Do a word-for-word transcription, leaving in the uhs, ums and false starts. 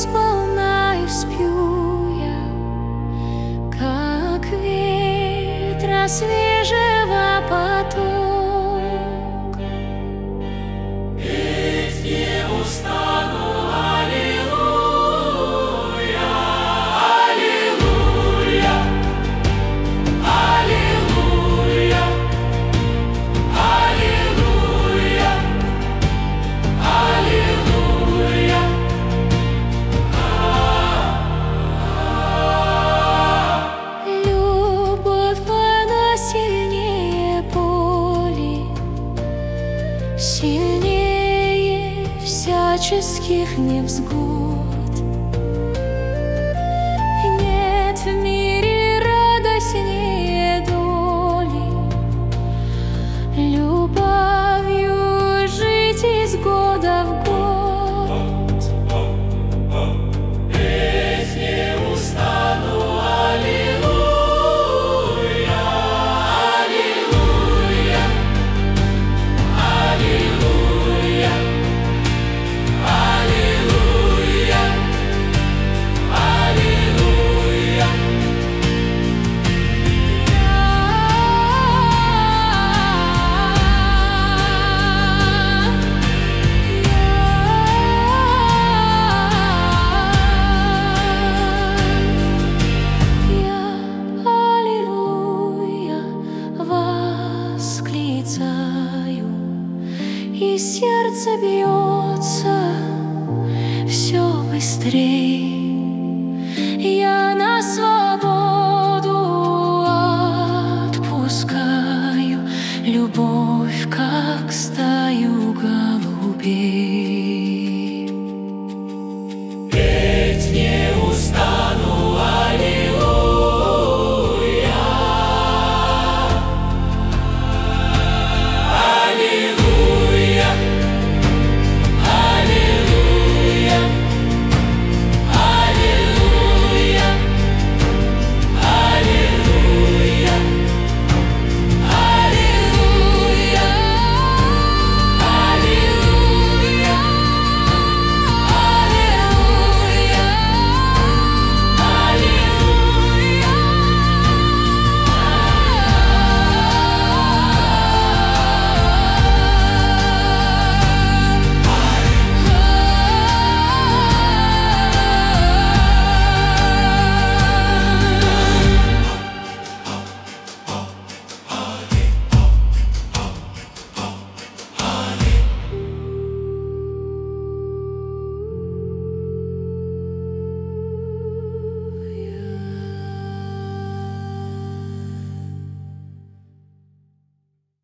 сполна и вспью я, как ветра свежего поток. Петь не устану, аллилуйя, аллилуйя, аллилуйя, аллилуйя, аллилуйя. Любовь, она сильнее боли, сильнее всяческих невзгод. Нет в мире радостнее доли, любовью жить из года в год. Петь не устану, аллилуйя, аллилуйя, аллилуйя, аллилуйя, аллилуйя. Я, аллилуйя, восклицаю, и сердце бьется все быстрее.